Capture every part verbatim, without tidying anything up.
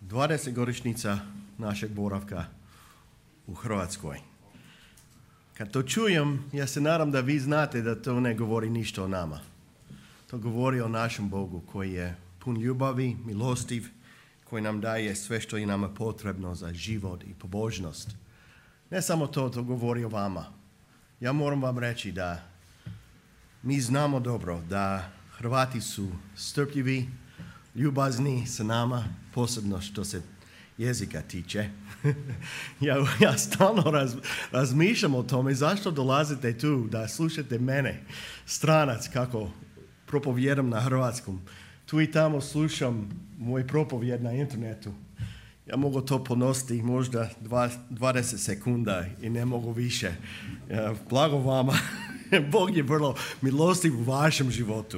dvadesetogodišnjica našeg boravka u Hrvatskoj. Kad to čujem, ja se nadam da vi znate da to ne govori ništa o nama. To govori o našem Bogu koji je pun ljubavi, milostiv, koji nam daje sve što je nama potrebno za život i pobožnost. Ne samo to, to govori o vama. Ja moram vam reći da mi znamo dobro da Hrvati su strpljivi, ljubazni sa nama, posebno što se jezika tiče. ja, ja stalno raz, razmišljam o tome zašto dolazite tu da slušate mene, stranac, kako propovjedam na hrvatskom. Tu i tamo slušam moj propovjed na internetu. Ja mogu to ponositi možda dvadeset sekunda i ne mogu više. Blago vama. Bog je vrlo milostiv u vašem životu.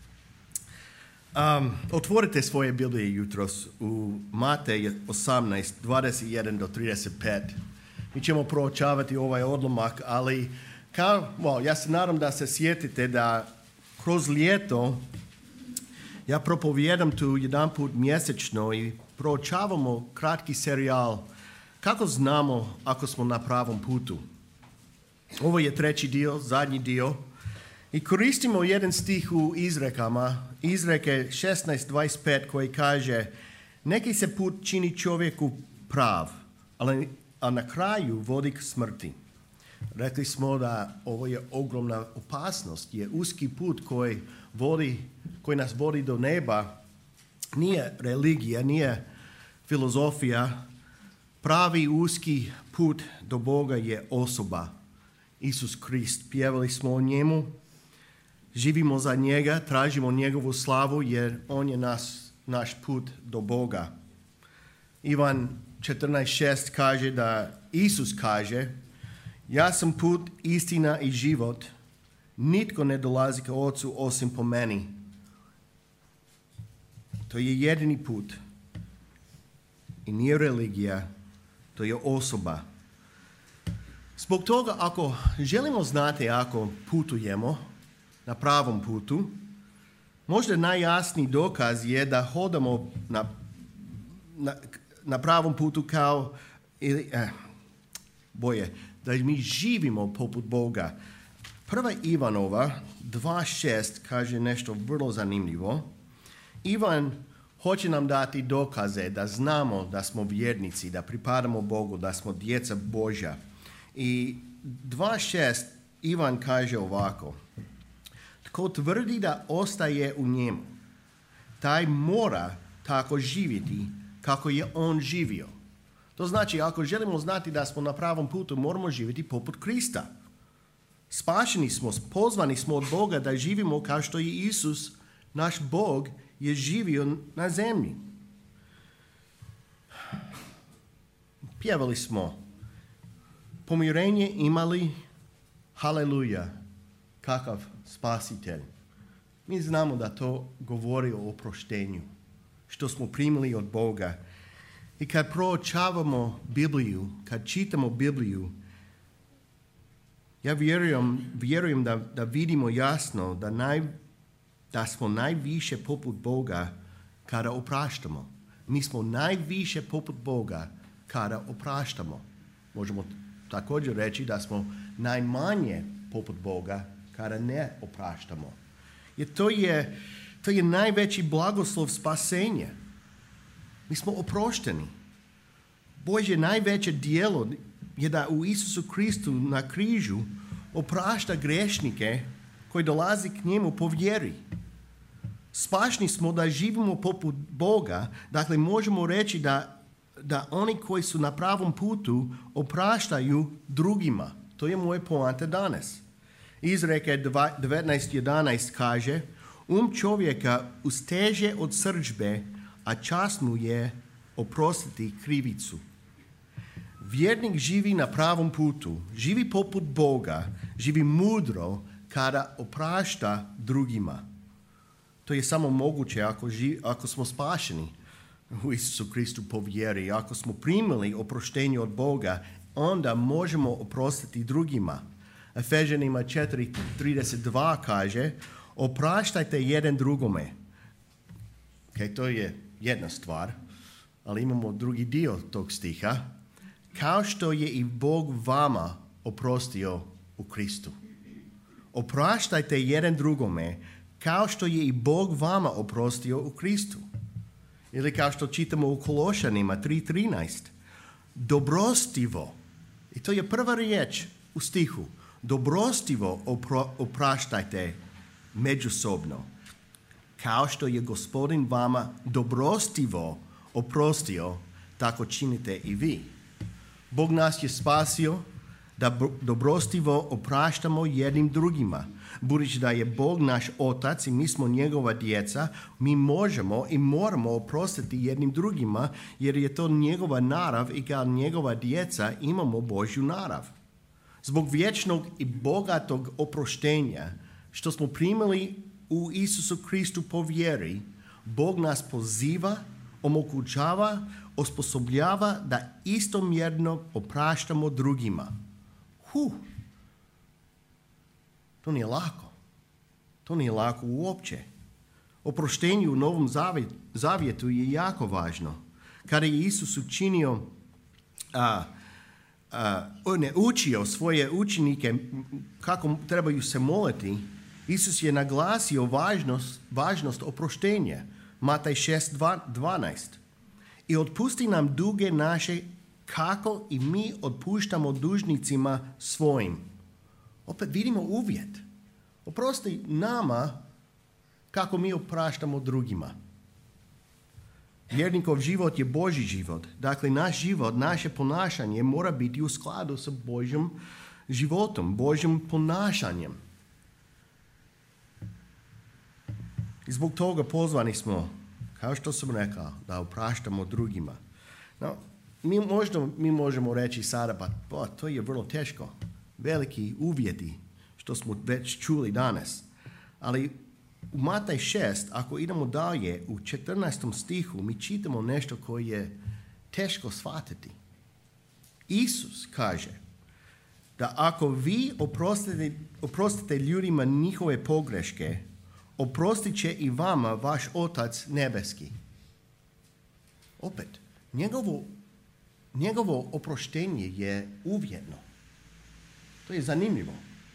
Um, otvorite svoje Biblije jutros u Matej osamnaest, dvadeset jedan do trideset pet. Mi ćemo proučavati ovaj odlomak, ali kao, well, ja se nadam da se sjetite da kroz ljeto ja propovijedam tu jedan put mjesečno i proučavamo kratki serijal kako znamo ako smo na pravom putu. Ovo je treći dio, zadnji dio. I koristimo jedan stih u izrekama, izreke šesnaest dvadeset pet koji kaže neki se put čini čovjeku prav, ali, a na kraju vodi k smrti. Rekli smo da ovo je ogromna opasnost, je uski put koji, vodi, koji nas vodi do neba. Nije religija, nije filozofija. Pravi uski put do Boga je osoba. Isus Krist. Pjevali smo o njemu. Živimo za njega, tražimo njegovu slavu jer on je nas, naš put do Boga. Ivan četrnaest šest kaže da Isus kaže ja sam put, istina i život. Nitko ne dolazi ka Ocu osim po meni. To je jedini put. I nije religija, to je osoba. Zbog toga ako želimo znati ako putujemo na pravom putu, možda najjasniji dokaz je da hodamo na, na, na pravom putu kao, ili, eh, boje, da mi živimo poput Boga. Prva Ivanova dva šest kaže nešto vrlo zanimljivo. Ivan hoće nam dati dokaze da znamo da smo vjernici, da pripadamo Bogu, da smo djeca Božja. I dva šest Ivan kaže ovako. Tko tvrdi da ostaje u njemu, taj mora tako živjeti kako je on živio. To znači, ako želimo znati da smo na pravom putu, moramo živjeti poput Krista. Spašeni smo, pozvani smo od Boga da živimo kao što je Isus, naš Bog, je živio na zemlji. Pjevali smo, pomirenje imali, haleluja, kakav spasitelj. Mi znamo da to govori o oproštenju, što smo primili od Boga. I kad proučavamo Bibliju, kad čitamo Bibliju, ja vjerujem, vjerujem da, da vidimo jasno da, naj, da smo najviše poput Boga kada opraštamo. Mi smo najviše poput Boga kada opraštamo. Možemo također reći da smo najmanje poput Boga kada ne opraštamo. Jer to je, to je najveći blagoslov spasenja. Mi smo oprošteni. Božje najveće djelo je da u Isusu Kristu na križu oprašta grešnike koji dolazi k njemu po vjeri. Spašni smo da živimo poput Boga, dakle možemo reći da, da oni koji su na pravom putu opraštaju drugima. To je moje poanta danas. Izreke devetnaest jedanaest kaže um čovjeka usteže od srdžbe, a čast mu je oprostiti krivicu. Vjernik živi na pravom putu, živi poput Boga, živi mudro kada oprašta drugima. To je samo moguće ako, živ, ako smo spašeni u Isusu Kristu po vjeri. Ako smo primili oproštenje od Boga, onda možemo oprostiti drugima. Efežanima četiri trideset dva kaže opraštajte jedan drugome. Okay, to je jedna stvar. ali imamo drugi dio tog stiha. Kao što je i Bog vama oprostio u Kristu. Opraštajte jedan drugome kao što je i Bog vama oprostio u Kristu. Ili kao što čitamo u Kološanima tri trinaest. Dobrostivo. I to je prva riječ u stihu. Dobrostivo opro, opraštajte međusobno. Kao što je Gospodin vama dobrostivo oprostio, tako činite i vi. Bog nas je spasio da dobrostivo opraštamo jednim drugima. Budući da je Bog naš otac i mi smo njegova djeca, mi možemo i moramo oprostiti jednim drugima, jer je to njegova narav i kao njegova djeca imamo Božju narav. Zbog vječnog i bogatog oproštenja što smo primili u Isusu Kristu po vjeri, Bog nas poziva, omogućava, osposobljava da istomjerno opraštamo drugima. Huh. To nije lako. To nije lako uopće. Oproštenje u Novom Zavjetu je jako važno. Kada je Isus učinio, a, a, ne učio svoje učenike kako trebaju se moliti, Isus je naglasio važnost, važnost oproštenja. Mataj šest dvanaest. I otpusti nam duge naše kako i mi otpuštamo dužnicima svojim. Opet vidimo uvjet. Oprosti nama kako mi opraštamo drugima. Vjernikov život je Božji život. Dakle, naš život, naše ponašanje mora biti u skladu sa Božjim životom, Božjim ponašanjem. I zbog toga pozvani smo, kao što sam rekao, da opraštamo drugima. No, mi, možda, mi možemo reći sada, pa, pa to je vrlo teško. Veliki uvjeti, što smo već čuli danas. Ali u Mataj šest, ako idemo dalje, u četrnaestom stihu, mi čitamo nešto koje je teško shvatiti. Isus kaže da ako vi oprostite, oprostite ljudima njihove pogreške, oprostit će i vama vaš Otac nebeski. Opet, njegovo, njegovo oproštenje je uvjetno. To je zanimljivo.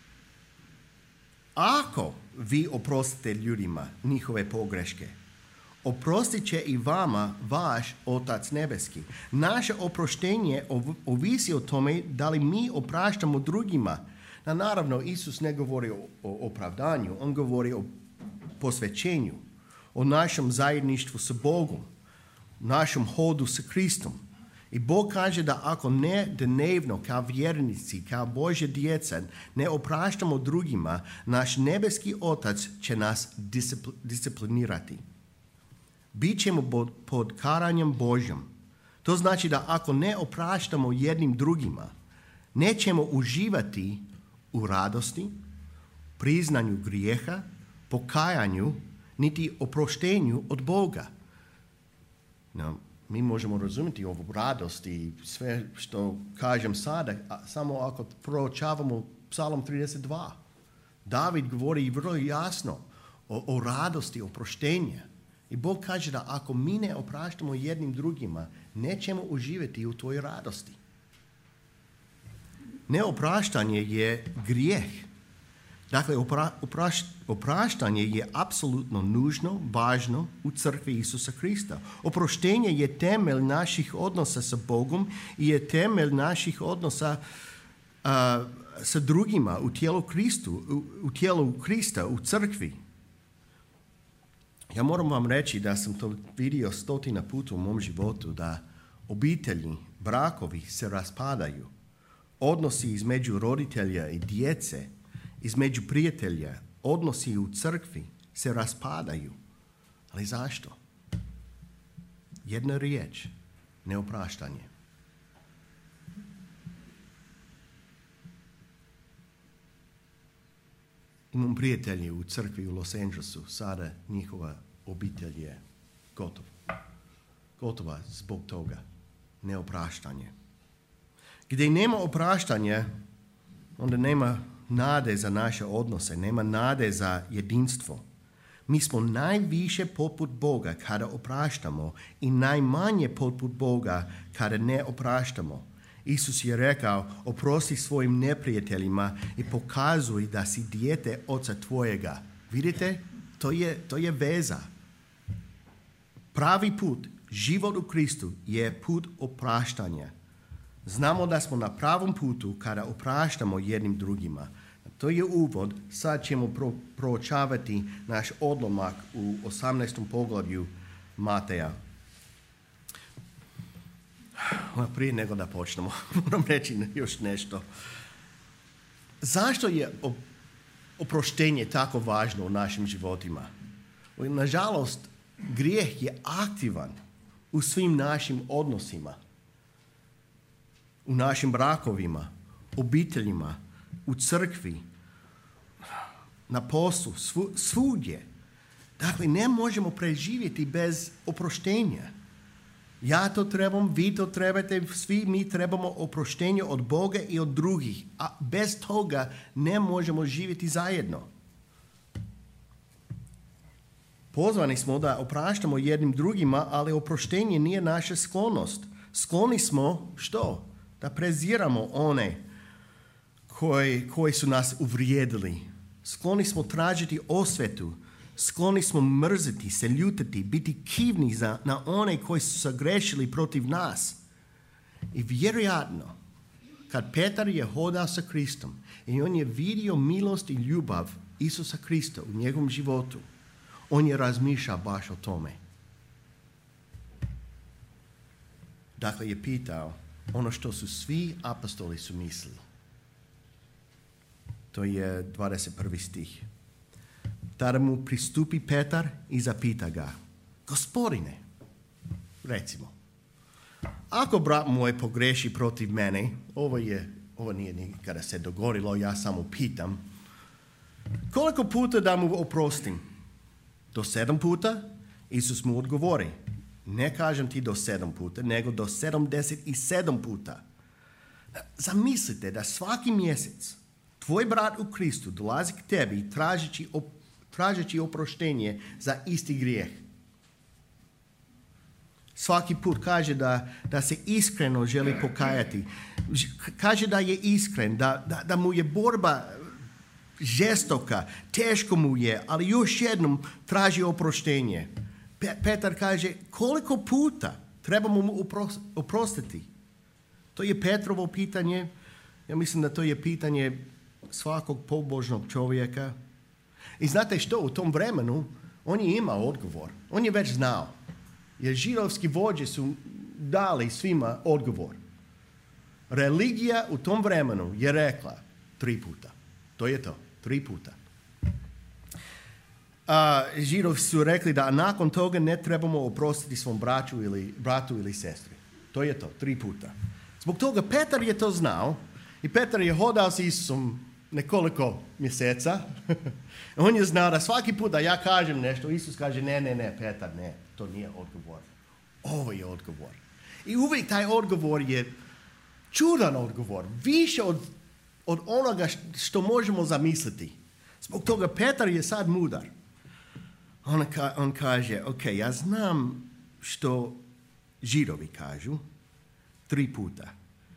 Ako vi oprostite ljudima njihove pogreške, oprostit će i vama vaš Otac nebeski. Naše oproštenje ovisi o tome da li mi opraštamo drugima. Na, naravno, Isus ne govori o, o opravdanju, on govori o posvećenju, o našem zajedništvu sa Bogom, našem hodu sa Kristom. I Bog kaže da ako ne dnevno kao vjernici, kao Božja djeca, ne opraštamo drugima, naš nebeski Otac će nas discipl- disciplinirati. Bićemo pod karanjem Božjom. To znači da ako ne opraštamo jednim drugima, nećemo uživati u radosti, priznanju grijeha, pokajanju, niti oproštenju od Boga. No, mi možemo razumjeti ovu radost i sve što kažem sada, samo ako proučavamo Psalm trideset dva. David govori vrlo jasno o, o radosti, oproštenja. I Bog kaže da ako mi ne opraštamo jednim drugima, nećemo uživati u toj radosti. Neopraštanje je grijeh. Dakle, opra, opraš, opraštanje je apsolutno nužno, važno u crkvi Isusa Krista. Oproštenje je temelj naših odnosa sa Bogom i je temelj naših odnosa uh, sa drugima u tijelu Kristu, u, u tijelu Krista, u crkvi. Ja moram vam reći da sam to vidio stotina puta u mom životu, da obitelji, brakovi se raspadaju. Odnosi između roditelja i djece, između prijatelja, odnosi u crkvi se raspadaju. Ali zašto? Jedna riječ, neopraštanje. Imam prijatelje u crkvi u Los Angelesu, sada njihova obitelj je gotova. Gotova zbog toga, neopraštanje. Gdje nema opraštanja, onda nema nade za naše odnose, nema nade za jedinstvo. Mi smo najviše poput Boga kada opraštamo i najmanje poput Boga kada ne opraštamo. Isus je rekao, oprosti svojim neprijateljima i pokazuj da si dijete Oca tvojega. Vidite, to je, to je veza. Pravi put, život u Kristu je put opraštanja. Znamo da smo na pravom putu kada opraštamo jednim drugima. To je uvod, sad ćemo pro, proučavati naš odlomak u osamnaestom poglavlju Mateja. Prije nego da počnemo, moram reći još nešto. Zašto je oproštenje tako važno u našim životima? Nažalost, grijeh je aktivan u svim našim odnosima. U našim brakovima, obiteljima, u crkvi, na poslu, svu, svugdje. Dakle, ne možemo preživjeti bez oproštenja. Ja to trebam, vi to trebate, svi mi trebamo oproštenje od Boga i od drugih. A bez toga ne možemo živjeti zajedno. Pozvani smo da opraštamo jednim drugima, ali oproštenje nije naša sklonost. Skloni smo što? Da preziramo one koji, koji su nas uvrijedili. Skloni smo tražiti osvetu. Skloni smo mrziti, se ljutiti, biti kivni za, na one koji su sagrešili protiv nas. I vjerojatno, kad Petar je hodao sa Kristom i on je vidio milost i ljubav Isusa Krista u njegovom životu, on je razmišljao baš o tome. Dakle, je pitao ono što su svi apostoli su mislili. To je dvadeset prvi stih. Tada mu pristupi Petar i zapita ga, Gospodine, recimo, ako brat moj pogreši protiv mene, ovo, je, ovo nije nikada se dogodilo, ja samo pitam, koliko puta da mu oprostim? Do sedam puta? Isus mu odgovori, ne kažem ti do sedam puta, nego do sedamdeset i sedam puta. Zamislite da svaki mjesec tvoj brat u Kristu dolazi k tebi tražeći, op, tražeći oproštenje za isti grijeh. Svaki put kaže da, da se iskreno želi pokajati. Kaže da je iskren, da, da, da mu je borba žestoka, teško mu je, ali još jednom traži oproštenje. Pe- Petar kaže, koliko puta trebamo mu oprostiti? To je Petrovo pitanje. Ja mislim da to je pitanje svakog pobožnog čovjeka. I znate što, u tom vremenu on je imao odgovor. On je već znao. Jer židovski vođe su dali svima odgovor. Religija u tom vremenu je rekla tri puta. To je to, tri puta. A, Židovi su rekli da nakon toga ne trebamo oprostiti svom braću ili, bratu ili sestri. To je to, tri puta. Zbog toga Petar je to znao i Petar je hodao s Isusom nekoliko mjeseca. On je znao da svaki put da ja kažem nešto, Isus kaže ne, ne, ne, Petar, ne, to nije odgovor. Ovo je odgovor. I uvijek taj odgovor je čudan odgovor, više od, od onoga što možemo zamisliti. Zbog toga Petar je sad mudar. On, ka, on kaže, ok, ja znam što Židovi kažu tri puta.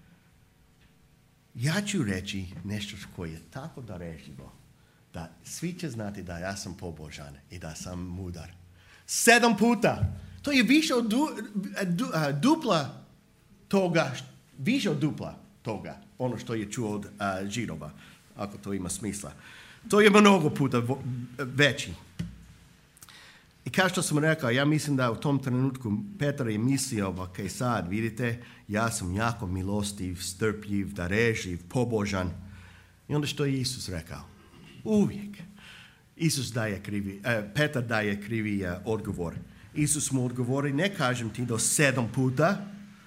Ja ću reći nešto koje je tako darežljivo da svi će znati da ja sam pobožan i da sam mudar. Sedam puta. To je više od du, du, dupla toga, više od dupla toga, ono što je čuo od uh, Židova, ako to ima smisla. To je mnogo puta veći. I kao što sam rekao, ja mislim da u tom trenutku Petar je mislio, ok, sad vidite, ja sam jako milostiv, strpljiv, darežljiv, pobožan. I onda što je Isus rekao? Uvijek. Isus daje krivi, eh, Petar daje krivi eh, odgovor. Isus mu odgovori, ne kažem ti do sedam puta,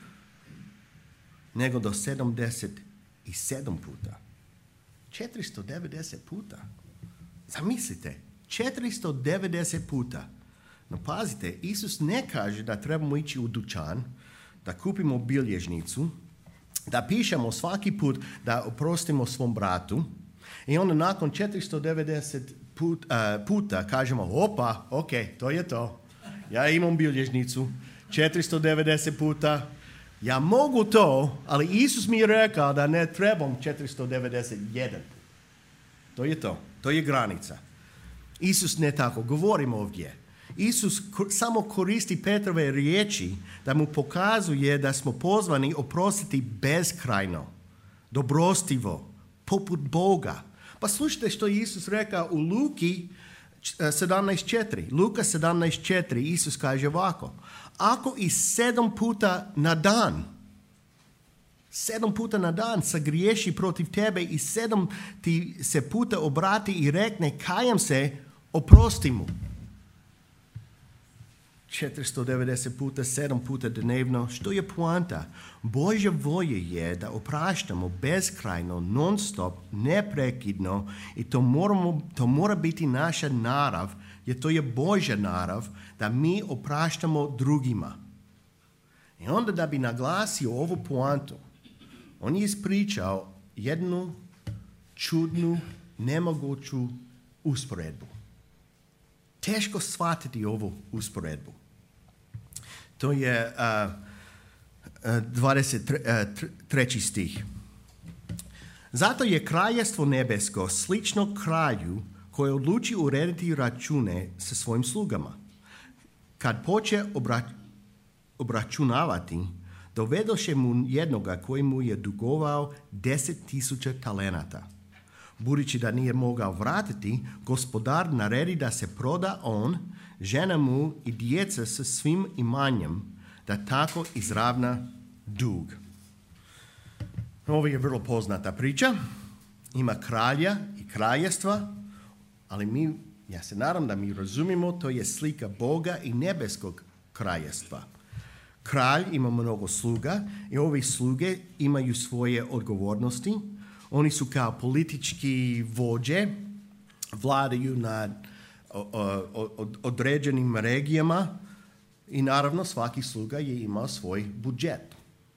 nego do sedamdeset i sedam puta. četiristo devedeset puta. Zamislite, četiristo devedeset puta. No pazite, Isus ne kaže da trebamo ići u dućan, da kupimo bilježnicu, da pišemo svaki put da oprostimo svom bratu i onda nakon četiristo devedeset put, uh, puta kažemo, opa, ok, to je to. Ja imam bilježnicu, četiristo devedeset puta. Ja mogu to, ali Isus mi je rekao da ne trebam četiristo devedeset jedan. To je to. To je granica. Isus ne tako govorimo ovdje. Isus samo koristi Petrove riječi da mu pokazuje da smo pozvani oprostiti beskrajno, dobrostivo, poput Boga. Pa slušajte što je Isus rekao u Luki sedamnaest četiri. Luka sedamnaest četiri. Isus kaže ovako. Ako i sedam puta na dan, sedam puta na dan sagriješi protiv tebe i sedam ti se puta obrati i rekne kajam se, oprosti mu. četiristo devedeset puta, sedam puta dnevno. Što je poanta? Božja volja je da opraštamo beskrajno, non stop, neprekidno i to, moramo, to mora biti naša narav, jer to je Božja narav, da mi opraštamo drugima. I onda da bi naglasio ovu poantu, on je ispričao jednu čudnu, nemoguću usporedbu. Teško shvatiti ovu usporedbu. To je uh, uh, dvadeset treći stih. Zato je kraljestvo nebesko slično kralju koji odluči urediti račune sa svojim slugama. Kad poče obra, obračunavati, dovedoše mu jednoga koji mu je dugovao deset tisuća talenata. Budući da nije mogao vratiti, gospodar naredi da se proda on, žena mu i djeca sa svim imanjem, da tako izravna dug. Ovo je vrlo poznata priča. Ima kralja i kraljestva, ali mi, ja se nadam da mi razumimo, to je slika Boga i nebeskog kraljestva. Kralj ima mnogo sluga i ovi sluge imaju svoje odgovornosti. Oni su kao politički vođe, vladaju nad određenim regijama i naravno svaki sluga je imao svoj budžet.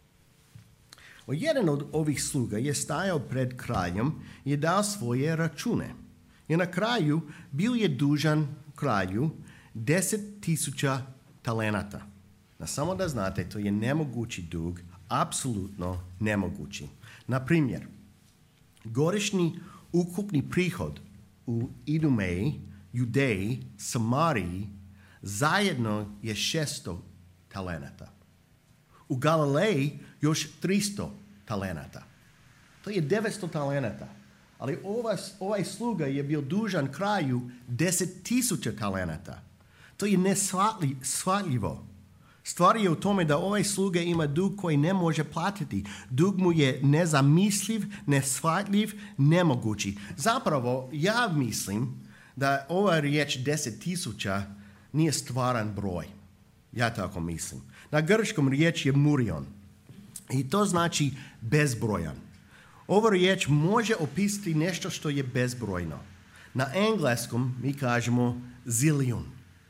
Jedan od ovih sluga je stajao pred kraljem i je dao svoje račune. I na kraju bio je dužan kralju deset tisuća talenata. Na samo da znate, to je nemogući dug, apsolutno nemogući. Na primjer, godišnji ukupni prihod u Idumeji, Judeji, Samariji zajedno je šesto talenata. U Galileji još tristo talenata. To je devetsto talenata. Ali ovaj, ovaj sluga je bio dužan kraju deset tisuća talenata. To je neshvatljivo. Stvar je u tome da ovaj sluga ima dug koji ne može platiti. Dug mu je nezamisliv, neshvatljiv, nemogući. Zapravo, ja mislim da ova riječ deset tisuća nije stvaran broj. Ja tako mislim. Na grčkom riječ je murion. I to znači bezbrojan. Ova riječ može opisati nešto što je bezbrojno. Na engleskom mi kažemo zillion.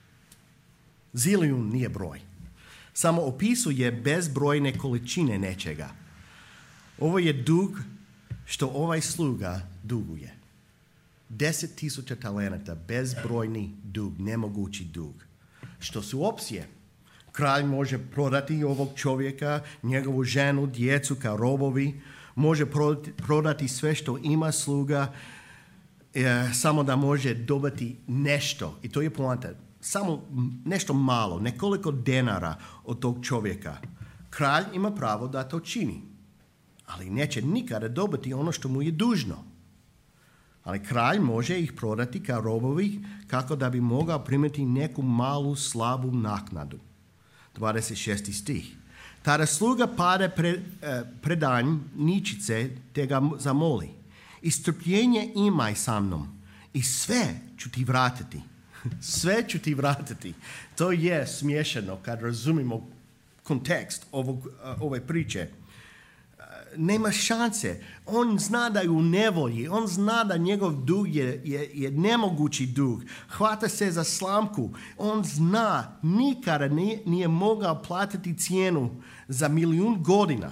Zillion nije broj. Samo opisuje bezbrojne količine nečega. Ovo je dug što ovaj sluga duguje. Deset tisuća talenata, bezbrojni dug, nemogući dug. Što su opcije? Kralj može prodati ovog čovjeka, njegovu ženu, djecu kao robovi, može prodati sve što ima sluga, e, samo da može dobiti nešto. I to je poanta. Samo nešto malo, nekoliko denara od tog čovjeka. Kralj ima pravo da to čini, ali neće nikada dobiti ono što mu je dužno. Ali kralj može ih prodati kao robovi kako da bi mogao primiti neku malu, slabu naknadu. dvadeset šesti stih. Tada sluga pade pred, eh, predanj ničice te ga zamoli. I strpljenje imaj sa mnom i sve ću ti vratiti. Sve ću ti vratiti. To je smiješano kad razumimo kontekst ovog, ove priče. Nema šanse. On zna da je u nevolji. On zna da njegov dug je, je, je nemogući dug. Hvata se za slamku. On zna nikada nije, nije mogao platiti cijenu za milijun godina.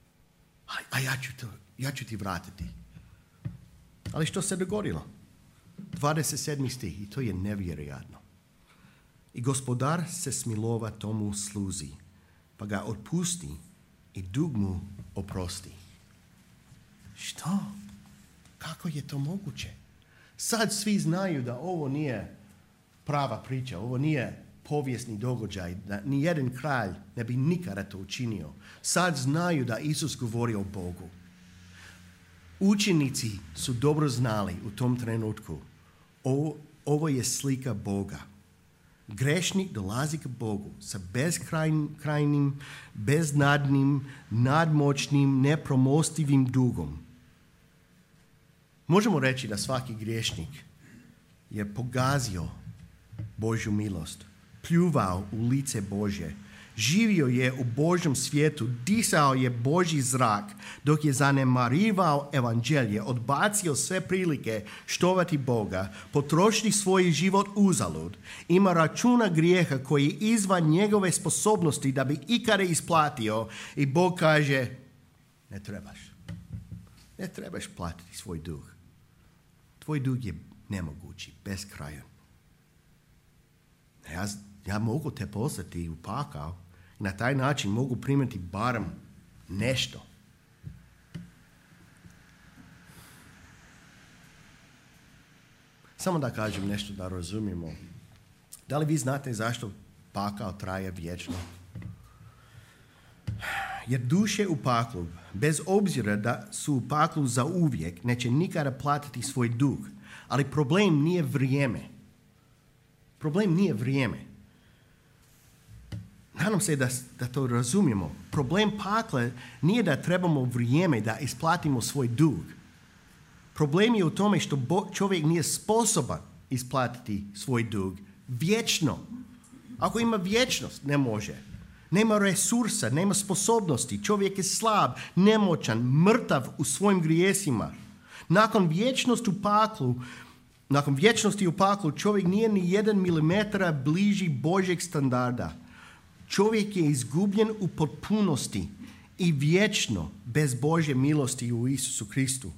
A, a ja, ću to, ja ću ti vratiti. Ali što se dogodilo? dvadeset sedmi stih, i to je nevjerojatno. I gospodar se smilova tomu sluzi, pa ga otpusti i dug mu oprosti. Što? Kako je to moguće? Sad svi znaju da ovo nije prava priča, ovo nije povijesni događaj, da nijedan kralj ne bi nikada to učinio. Sad znaju da Isus govori o Bogu. Učenici su dobro znali u tom trenutku, ovo, ovo je slika Boga. Grešnik dolazi k Bogu sa bezkrajnim, beznadnim, nadmoćnim, nepromostivim dugom. Možemo reći da svaki griješnik je pogazio Božju milost, pljuvao u lice Božje, živio je u Božjem svijetu, disao je Božji zrak, dok je zanemarivao evanđelje, odbacio sve prilike štovati Boga, potrošiti svoj život uzalud, ima računa grijeha koji je izvan njegove sposobnosti da bi ikada isplatio, i Bog kaže, ne trebaš. Ne trebaš platiti svoj dug. Tvoj dug je nemogući, beskrajan. Ja, ja mogu te poslati u pakao i na taj način mogu primiti barem nešto. Samo da kažem nešto da razumijemo. Da li vi znate zašto pakao traje vječno? Jer duše u paklu, bez obzira da su u paklu za uvijek, neće nikada platiti svoj dug. Ali problem nije vrijeme. Problem nije vrijeme. Nadam se da, da to razumijemo. Problem pakla nije da trebamo vrijeme da isplatimo svoj dug. Problem je u tome što bo, čovjek nije sposoban isplatiti svoj dug vječno. Ako ima vječnost, ne može. Nema resursa, nema sposobnosti. Čovjek je slab, nemoćan, mrtav u svojim grijesima. Nakon vječnosti u paklu, nakon vječnosti u paklu, čovjek nije ni jedan milimetar bliži Božjeg standarda. Čovjek je izgubljen u potpunosti i vječno bez Božje milosti u Isusu Kristu.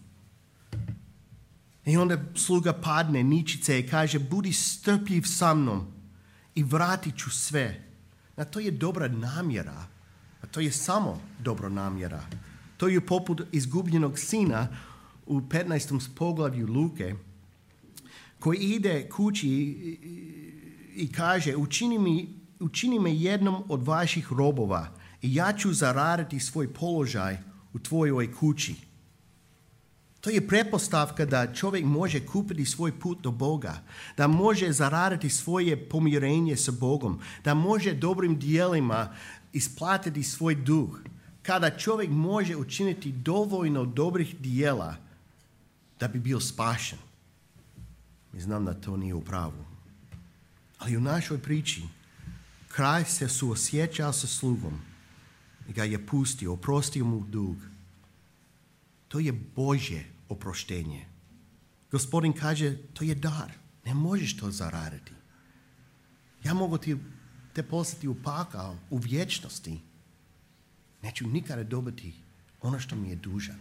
I onda sluga padne ničice i kaže, budi strpljiv sa mnom i vratit ću sve. A to je dobra namjera. A to je samo dobra namjera. To je poput izgubljenog sina u petnaestom poglavlju Luke, koji ide kući i, i kaže, učini mi, učini me jednom od vaših robova i ja ću zaraditi svoj položaj u tvojoj kući. To je pretpostavka da čovjek može kupiti svoj put do Boga, da može zaraditi svoje pomirenje sa Bogom, da može dobrim dijelima isplatiti svoj dug. Kada čovjek može učiniti dovoljno dobrih dijela da bi bio spašen. I znam da to nije u pravu. Ali u našoj priči kralj se suosjećao sa slugom i ga je pustio, oprostio mu dug. To je Božje oproštenje. Gospodin kaže, to je dar. Ne možeš to zaraditi. Ja mogu ti te poslati u pakao, u vječnosti. Neću nikada dobiti ono što mi je dužan.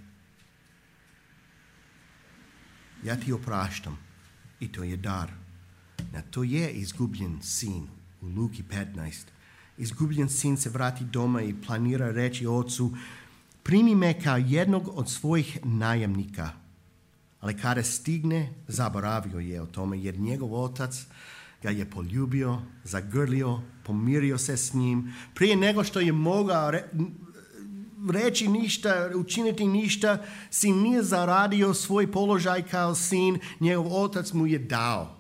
Ja ti opraštam i to je dar. Na to je izgubljen sin u Luki petnaest. Izgubljen sin se vrati doma i planira reći ocu, primi me kao jednog od svojih najamnika. Ali kada stigne, zaboravio je o tome, jer njegov otac ga je poljubio, zagrlio, pomirio se s njim. Prije nego što je mogao re, reći ništa, učiniti ništa, sin nije zaradio svoj položaj kao sin, njegov otac mu je dao.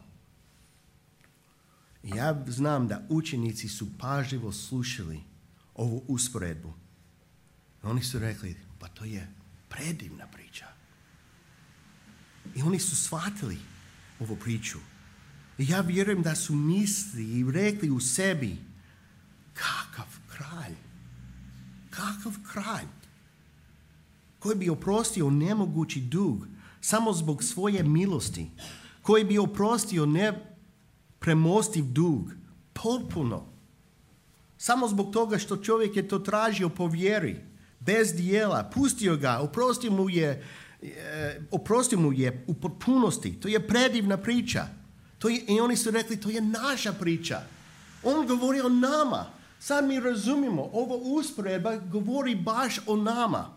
Ja znam da učenici su pažljivo slušali ovu usporedbu. Oni su rekli, pa to je predivna priča. I oni su shvatili ovu priču. I ja vjerujem da su mislili i rekli u sebi, kakav kralj, kakav kralj, koji bi oprostio nemogući dug samo zbog svoje milosti, koji bi oprostio nepremostiv dug, potpuno, samo zbog toga što čovjek je to tražio po vjeri, bez dijela, pustio ga, oprostio mu je E, oprostio mu je u potpunosti. To je predivna priča. To je, i oni su rekli, to je naša priča. On govori o nama. Sad mi razumimo, ova usporedba govori baš o nama.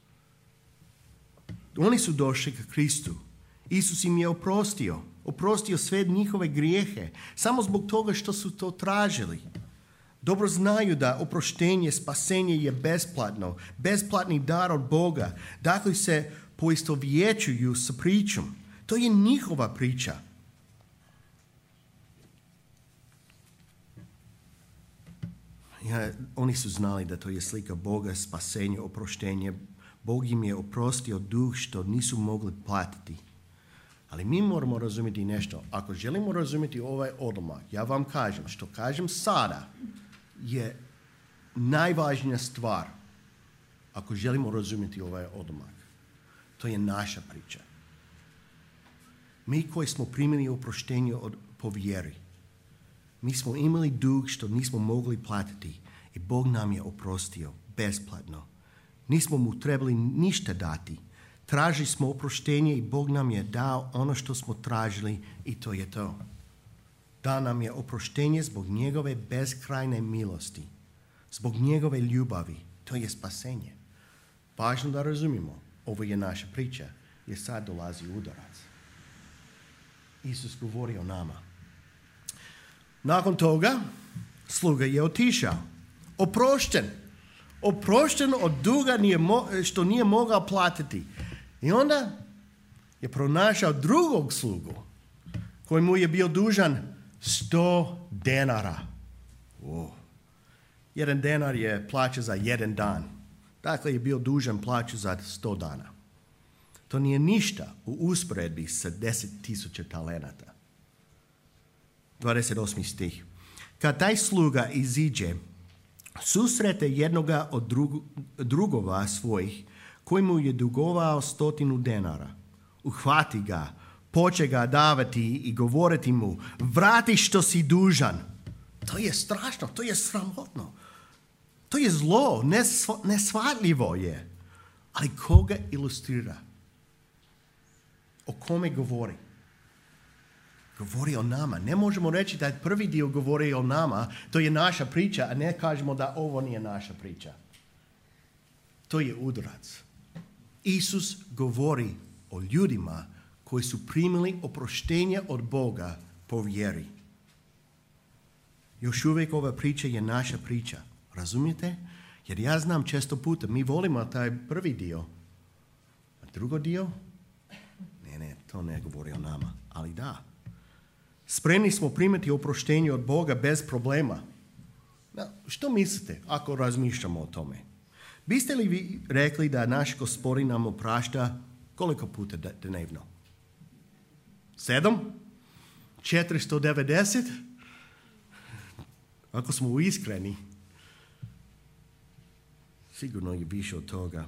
Oni su došli ka Kristu. Isus im je oprostio. Oprostio sve njihove grijehe. Samo zbog toga što su to tražili. Dobro znaju da oproštenje, spasenje je besplatno. Besplatni dar od Boga. Dakle se poistovjećuju sa pričom. To je njihova priča. Ja, oni su znali da to je slika Boga, spasenje, oproštenje. Bog im je oprostio dug što nisu mogli platiti. Ali mi moramo razumjeti nešto. Ako želimo razumjeti ovaj odlomak, ja vam kažem, što kažem sada, je najvažnija stvar. Ako želimo razumjeti ovaj odlomak, to je naša priča. Mi koji smo primili oproštenje od, po vjeri, mi smo imali dug što nismo mogli platiti i Bog nam je oprostio besplatno. Nismo mu trebali ništa dati. Tražili smo oproštenje i Bog nam je dao ono što smo tražili i to je to. Da nam je oproštenje zbog njegove beskrajne milosti, zbog njegove ljubavi. To je spasenje. Važno da razumimo, ovo je naša priča, jer sad dolazi udarac. Isus govori o nama. Nakon toga, sluga je otišao. Oprošten. Oprošten od duga nije mo- što nije mogao platiti. I onda je pronašao drugog slugu koji mu je bio dužan sto denara. Wow. Jedan denar je plaća za jedan dan. Dakle je bio dužan plaću za sto dana. To nije ništa u usporedbi sa deset tisuća talenata. dvadeset osmi stih. Kad taj sluga iziđe, susrete jednoga od drug, drugova svojih koji mu je dugovao stotinu denara. Uhvati ga, poče ga davati i govoriti mu, vrati što si dužan. To je strašno, to je sramotno. To je zlo, nesv- nesvatljivo je. Ali koga ilustrira? O kome govori? Govori o nama. Ne možemo reći da prvi dio govori o nama, to je naša priča, a ne kažemo da ovo nije naša priča. To je udarac. Isus govori o ljudima koji su primili oproštenje od Boga po vjeri. Još uvijek ova priča je naša priča. Razumijete? Jer ja znam često puta, mi volimo taj prvi dio. A drugo dio? Ne, ne, to ne govori o nama. Ali da. Spremni smo primiti oproštenje od Boga bez problema. No, što mislite ako razmišljamo o tome? Biste li vi rekli da naš Gospodin nam oprašta koliko puta dnevno? Sedam? četiristo devedeset? Ako smo iskreni, sigurno je više od toga.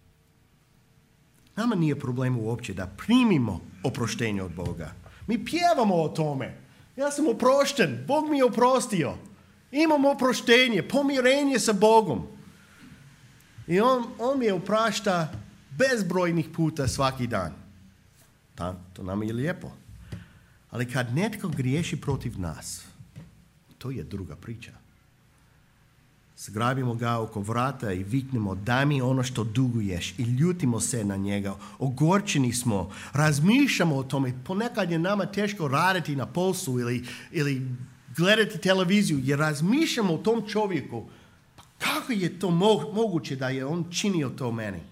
Nama nije problem uopće da primimo oproštenje od Boga. Mi pjevamo o tome. Ja sam oprošten. Bog mi je oprostio. Imam oproštenje, pomirenje sa Bogom. I on, on mi je oprašta bezbrojnih puta svaki dan. Ta, to nam je lijepo. Ali kad netko griješi protiv nas, to je druga priča. Zgrabimo ga oko vrata i viknemo daj mi ono što duguješ i ljutimo se na njega. Ogorčeni smo, razmišljamo o tome. Ponekad je nama teško raditi na poslu ili, ili gledati televiziju jer razmišljamo o tom čovjeku. Pa kako je to mo- moguće da je on činio to meni?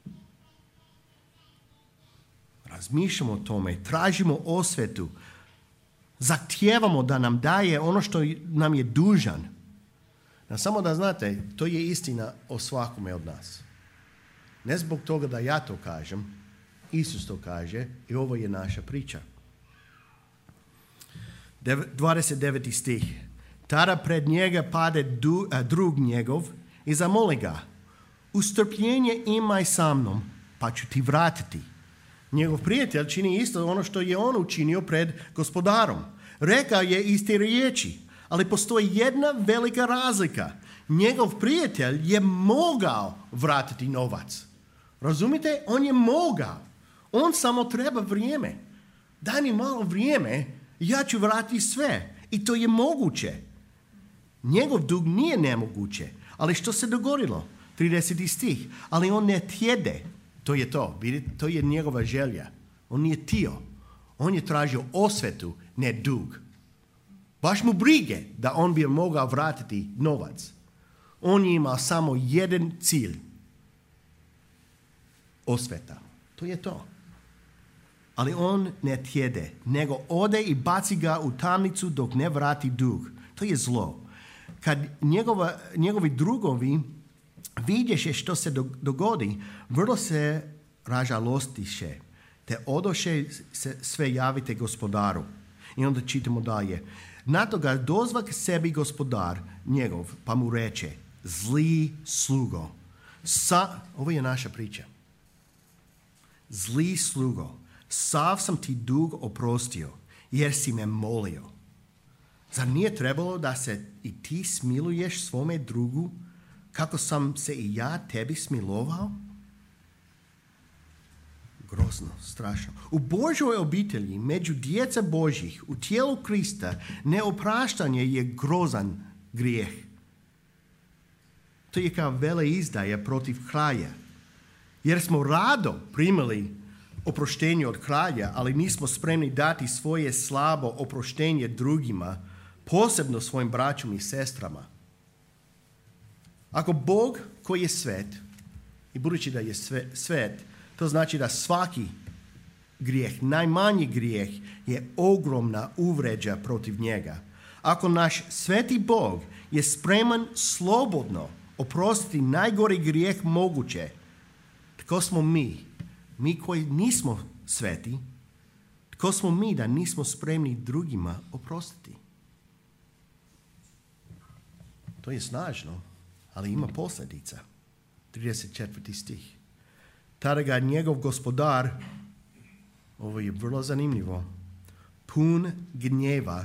Razmišljamo o tome, tražimo osvetu, zahtijevamo da nam daje ono što nam je dužan. No, samo da znate, to je istina o svakome od nas. Ne zbog toga da ja to kažem, Isus to kaže i ovo je naša priča. dvadeset deveti stih. Tada pred njega pade du, a, drug njegov i zamoli ga, ustrpljenje imaj sa mnom, pa ću ti vratiti. Njegov prijatelj čini isto ono što je on učinio pred gospodarom. Rekao je iste riječi, ali postoji jedna velika razlika. Njegov prijatelj je mogao vratiti novac. Razumite? On je mogao. On samo treba vrijeme. Daj mi malo vrijeme, ja ću vratiti sve. I to je moguće. Njegov dug nije nemoguće. Ali što se dogodilo? trideseti stih. Ali on ne tjede. To je to. Vidite, to je njegova želja. On nije tio. On je tražio osvetu, ne dug. Baš mu brige da on bi mogao vratiti novac. On je imao samo jedan cilj. Osveta. To je to. Ali on ne tjede, nego ode i baci ga u tamnicu dok ne vrati dug. To je zlo. Kad njegova, njegovi drugovi vidješe što se dogodi, vrlo se ražalostiše, te odoše se sve javite gospodaru. I onda čitamo dalje. Na to ga dozva k sebi gospodar njegov, pa mu reče, zli slugo. Sa, ovo je naša priča. Zli slugo, sav sam ti dug oprostio, jer si me molio. Zar nije trebalo da se i ti smiluješ svome drugu, kako sam se i ja tebi smilovao? Grozno, strašno. U Božoj obitelji, među djeca Božjih, u tijelu Krista, neopraštanje je grozan grijeh. To je kao veleizdaja protiv kralja. Jer smo rado primili oproštenje od kralja, ali nismo spremni dati svoje slabo oproštenje drugima, posebno svojim braćom i sestrama. Ako Bog koji je svet, i budući da je sve, svet, to znači da svaki grijeh, najmanji grijeh, je ogromna uvređa protiv njega. Ako naš sveti Bog je spreman slobodno oprostiti najgori grijeh moguće, tko smo mi, mi koji nismo sveti, tko smo mi da nismo spremni drugima oprostiti? To je snažno, ali ima posljedica. trideset četvrti stih. Tada ga njegov gospodar, ovo je vrlo zanimljivo, pun gnjeva,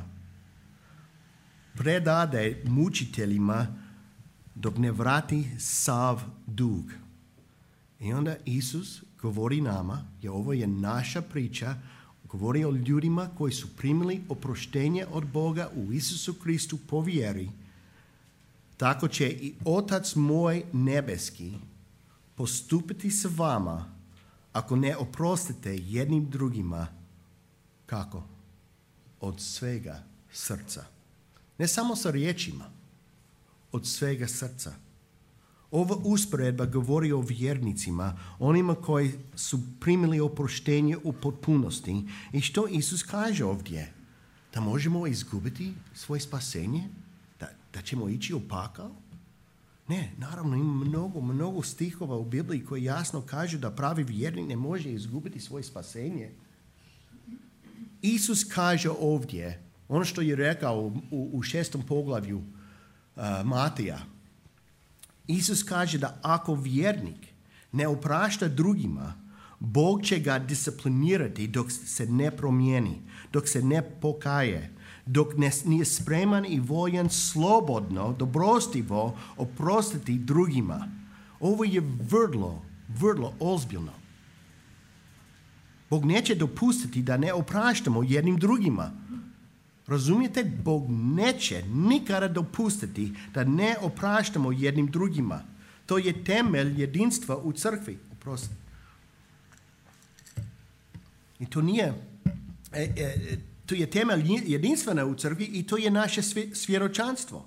predade mučiteljima dok ne vrati sav dug. I onda Isus govori nama, jer ovo je naša priča, govori o ljudima koji su primili oproštenje od Boga u Isusu Kristu po vjeri. Tako će i Otac moj nebeski postupiti s vama ako ne oprostite jednim drugima. Kako? Od svega srca. Ne samo sa riječima, od svega srca. Ova usporedba govori o vjernicima, onima koji su primili oproštenje u potpunosti. I što Isus kaže ovdje? Da možemo izgubiti svoje spasenje? Da, da ćemo ići u pakao? Ne, naravno ima mnogo, mnogo stihova u Bibliji koji jasno kažu da pravi vjernik ne može izgubiti svoje spasenje. Isus kaže ovdje, ono što je rekao u, u, u šestom poglavlju uh, Matija, Isus kaže da ako vjernik ne oprašta drugima, Bog će ga disciplinirati dok se ne promijeni, dok se ne pokaje, dok ne, nije spreman i voljan slobodno, dobrostivo oprostiti drugima. Ovo je vrlo, vrlo ozbiljno. Bog neće dopustiti da ne opraštamo jednim drugima. Razumijete? Bog neće nikada dopustiti da ne opraštamo jednim drugima. To je temelj jedinstva u crkvi. Oprosti. I to nije... E, e, to je temelj jedinstvena u crkvi i to je naše svjedočanstvo.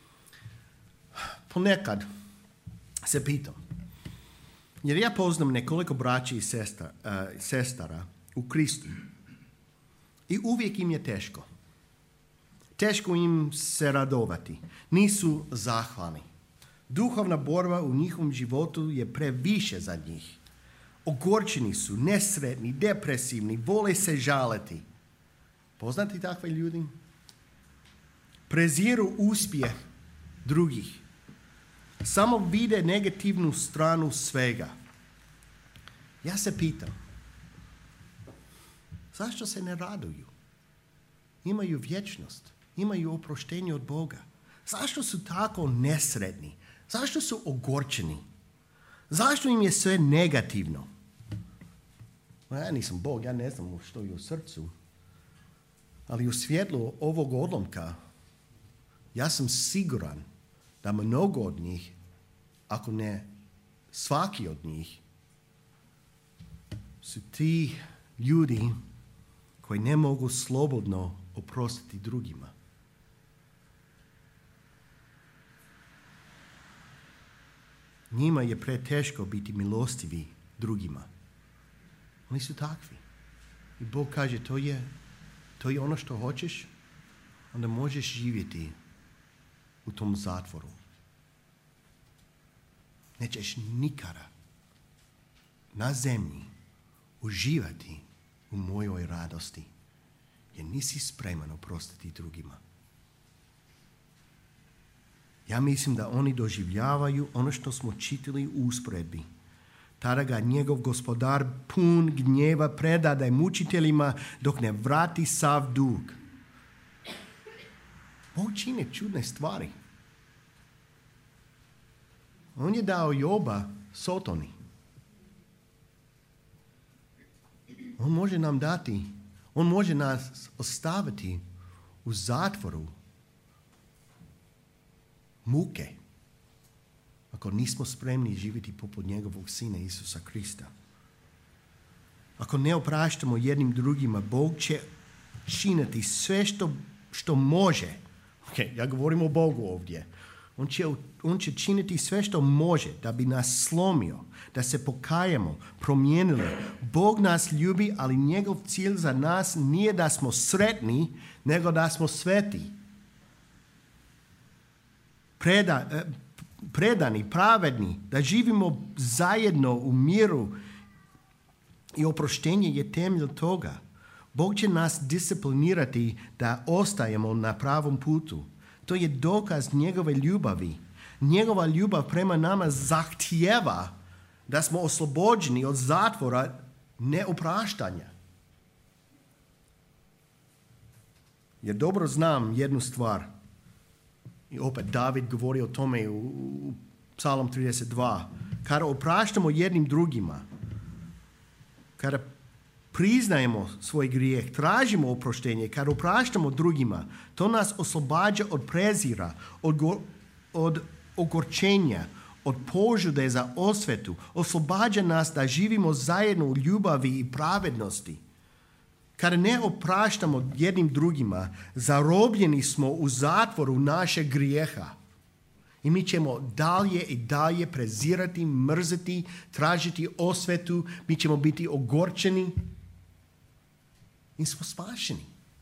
Ponekad se pitam, jer ja poznam nekoliko braća i sestra, uh, sestara u Kristu i uvijek im je teško. Teško im se radovati. Nisu zahvalni. Duhovna borba u njihovom životu je previše za njih. Ogorčeni su, nesretni, depresivni, vole se žaliti. Poznati takve ljudi? Preziru uspjeh drugih. Samo vide negativnu stranu svega. Ja se pitam, zašto se ne raduju? Imaju vječnost, imaju oproštenje od Boga. Zašto su tako nesretni? Zašto su ogorčeni? Zašto im je sve negativno? Ja nisam Bog, ja ne znam što je u srcu. Ali u svjetlu ovog odlomka ja sam siguran da mnogo od njih, ako ne svaki od njih, su ti ljudi koji ne mogu slobodno oprostiti drugima. Njima je preteško biti milostivi drugima. Oni su takvi. I Bog kaže, to je, to je ono što hoćeš, onda možeš živjeti u tom zatvoru. Nećeš nikada na zemlji uživati u mojoj radosti, jer nisi spreman oprostiti drugima. Ja mislim da oni doživljavaju ono što smo čitali u usporedbi. Tada ga njegov gospodar pun gnjeva predaje mučiteljima dok ne vrati sav dug. Bog čini čudne stvari. On je dao Joba Sotoni. On može nam dati, on može nas ostaviti u zatvoru muke, ako nismo spremni živjeti poput njegovog sina Isusa Krista. Ako ne opraštamo jednim drugima, Bog će činiti sve što, što može. Ok, ja govorim o Bogu ovdje. On će, on će činiti sve što može da bi nas slomio, da se pokajemo, promijenili. Bog nas ljubi, ali njegov cilj za nas nije da smo sretni, nego da smo sveti. Preda, predani, pravedni, da živimo zajedno u miru i oproštenje je temelj toga. Bog će nas disciplinirati da ostajemo na pravom putu. To je dokaz njegove ljubavi. Njegova ljubav prema nama zahtijeva da smo oslobođeni od zatvora neopraštanja. Jer dobro znam jednu stvar. I opet David govori o tome u, u Psalom trideset dva. Kada opraštamo jednim drugima, kada priznajemo svoj grijeh, tražimo oproštenje, kada opraštamo drugima, to nas oslobađa od prezira, od, go, od ogorčenja, od požude za osvetu. Oslobađa nas da živimo zajedno u ljubavi i pravednosti. Kada ne opraštamo jednim drugima, zarobljeni smo u zatvoru našeg grijeha. I mi ćemo dalje i dalje prezirati, mrziti, tražiti osvetu. Mi ćemo biti ogorčeni. I smo spašeni.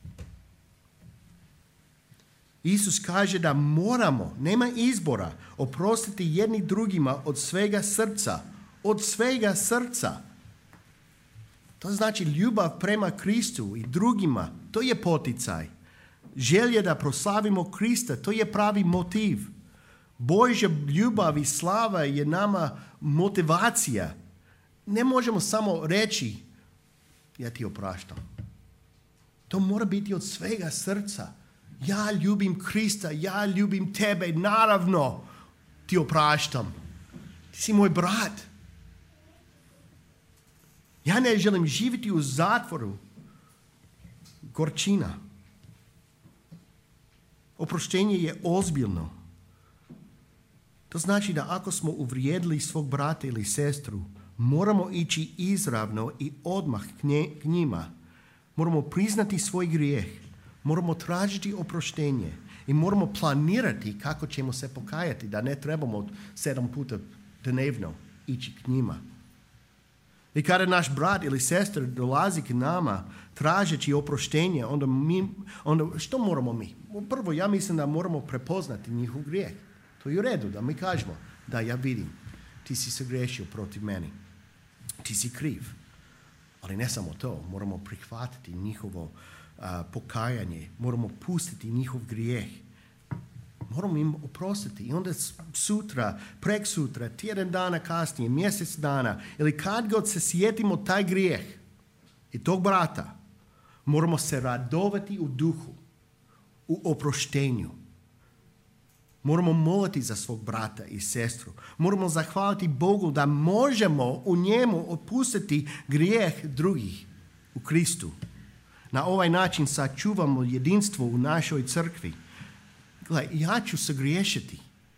Isus kaže da moramo, nema izbora, oprostiti jedni drugima od svega srca. Od svega srca. To znači ljubav prema Kristu i drugima. To je poticaj. Želje da proslavimo Krista, to je pravi motiv. Božja ljubav i slava je nama motivacija. Ne možemo samo reći, ja ti opraštam. To mora biti od svega srca. Ja ljubim Krista, ja ljubim tebe, naravno ti opraštam. Ti si moj brat. Ja ne želim živjeti u zatvoru gorčina. Oproštenje je ozbiljno. To znači da ako smo uvrijedili svog brata ili sestru, moramo ići izravno i odmah k, nje, k njima. Moramo priznati svoj grijeh. Moramo tražiti oproštenje. I moramo planirati kako ćemo se pokajati, da ne trebamo sedam puta dnevno ići k njima. I kada naš brat ili sestra dolazi k nama tražeći oproštenje, onda, mi, onda što moramo mi? Prvo, ja mislim da moramo prepoznati njihov grijeh. To je u redu da mi kažemo da ja vidim, ti si se griješio protiv meni. Ti si kriv. Ali ne samo to, moramo prihvatiti njihovo uh, pokajanje, moramo pustiti njihov grijeh. Moramo im oprostiti i onda sutra, prek sutra, tjedan dana kasnije, mjesec dana ili kad god se sjetimo taj grijeh i tog brata, moramo se radovati u duhu, u oproštenju. Moramo moliti za svog brata i sestru. Moramo zahvaliti Bogu da možemo u njemu otpustiti grijeh drugih u Kristu. Na ovaj način sačuvamo jedinstvo u našoj crkvi. Gledaj, ja ću se griješiti.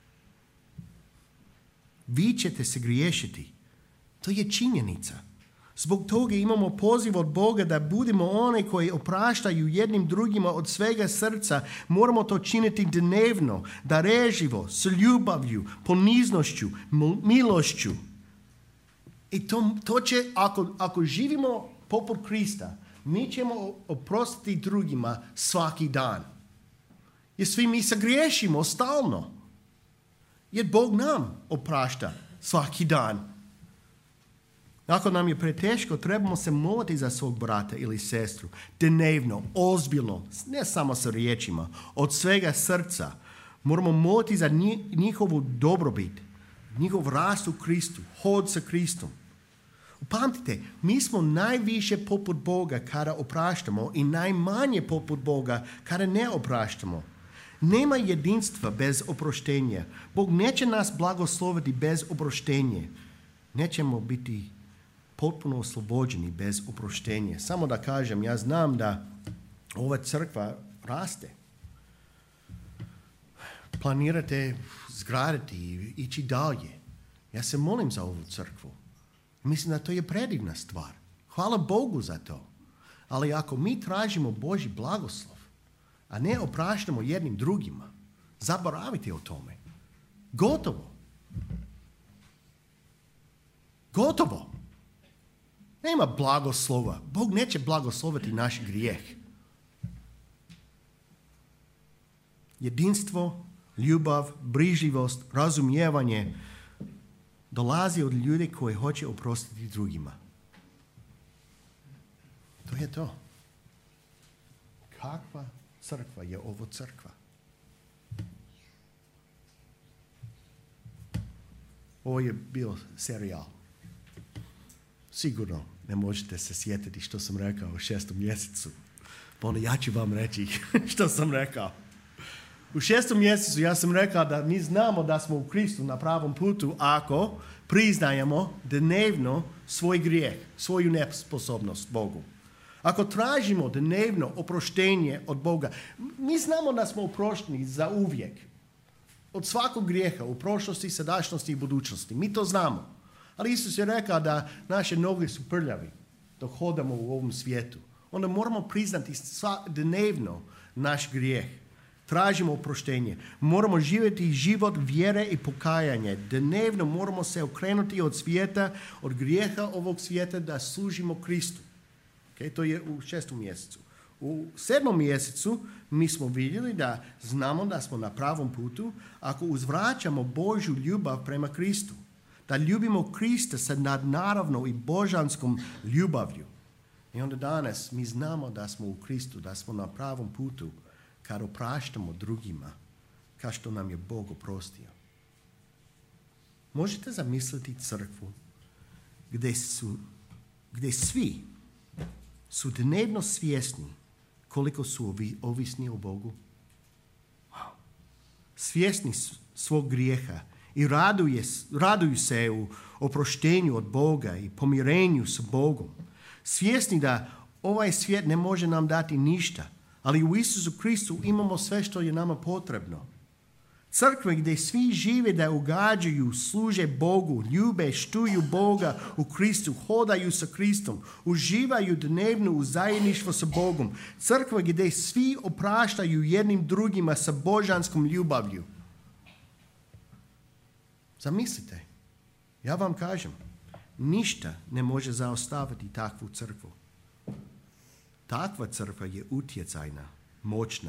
Vi ćete se griješiti. To je činjenica. Zbog toga imamo poziv od Boga da budemo oni koji opraštaju jednim drugima od svega srca. Moramo to činiti dnevno, dareživo, s ljubavlju, poniznošću, milošću. I to, to će, ako, ako živimo poput Krista, mi ćemo oprostiti drugima svaki dan. Jer svi mi se griješimo stalno. Jer Bog nam oprašta svaki dan. Ako nam je preteško, trebamo se moliti za svog brata ili sestru. Dnevno, ozbiljno, ne samo sa riječima, od svega srca. Moramo moliti za njihovu dobrobit, njihov rast u Kristu, hod sa Kristom. Upamtite, mi smo najviše poput Boga kada opraštamo i najmanje poput Boga kada ne opraštamo. Nema jedinstva bez oproštenja. Bog neće nas blagosloviti bez oproštenja. Nećemo biti potpuno oslobođeni bez oproštenja. Samo da kažem, ja znam da ova crkva raste. Planirate zgraditi i ići dalje. Ja se molim za ovu crkvu. Mislim da to je predivna stvar. Hvala Bogu za to. Ali ako mi tražimo Božji blagoslov, a ne opraštamo jednim drugima, zaboravite o tome. Gotovo. Gotovo. Nema blagoslova. Bog neće blagosloviti naš grijeh. Jedinstvo, ljubav, brižljivost, razumijevanje dolazi od ljudi koji hoće oprostiti drugima. To je to. Kakva crkva je ovo crkva? Ovo je bio serijal. Sigurno ne možete se sjetiti što sam rekao u šestom mjesecu. Pa onda ja ću vam reći što sam rekao. U šestom mjesecu ja sam rekao da mi znamo da smo u Kristu na pravom putu ako priznajemo dnevno svoj grijeh, svoju nesposobnost Bogu. Ako tražimo dnevno oproštenje od Boga, mi znamo da smo oprošteni za uvijek. Od svakog grijeha u prošlosti, sadašnjosti i budućnosti. Mi to znamo. Ali Isus je rekao da naše noge su prljavi dok hodamo u ovom svijetu. Onda moramo priznati dnevno naš grijeh. Tražimo oproštenje. Moramo živjeti život vjere i pokajanja. Dnevno moramo se okrenuti od svijeta, od grijeha ovog svijeta da služimo Kristu. Okay, to je u šestom mjesecu. U sedmom mjesecu mi smo vidjeli da znamo da smo na pravom putu ako uzvraćamo Božju ljubav prema Kristu. Da ljubimo Krista sa nadnaravnom i božanskom ljubavlju. I onda danas mi znamo da smo u Kristu, da smo na pravom putu kad opraštamo drugima kao što nam je Bog oprostio. Možete zamisliti crkvu gdje su, gdje svi su dnevno svjesni koliko su ovi, ovisni o Bogu. Wow. Svjesni svog grijeha i raduje, raduju se u oproštenju od Boga i pomirenju s Bogom. Svjesni da ovaj svijet ne može nam dati ništa, ali u Isusu Kristu imamo sve što je nama potrebno. Crkve gdje svi žive da ugađaju, služe Bogu, ljube, štuju Boga u Kristu, hodaju sa Kristom, uživaju dnevno u zajedništvu sa Bogom. Crkve gdje svi opraštaju jednim drugima sa božanskom ljubavlju. Zamislite, ja vam kažem, ništa ne može zaostaviti takvu crkvu. Takva crkva je utjecajna, moćna.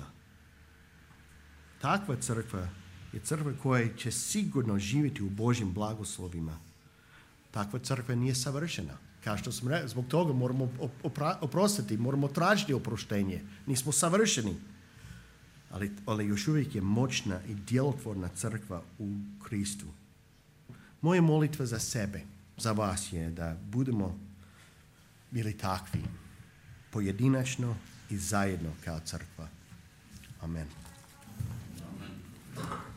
Takva crkva je crkva koja će sigurno živjeti u Božjim blagoslovima. Takva crkva nije savršena. Kao što sam rekao, zbog toga moramo opra- oprostiti, moramo tražiti oproštenje. Nismo savršeni. Ali, ali još uvijek je moćna i djelotvorna crkva u Kristu. Moja molitva za sebe, za vas je da budemo bili takvi, pojedinačno i zajedno kao crkva. Amen. Amen.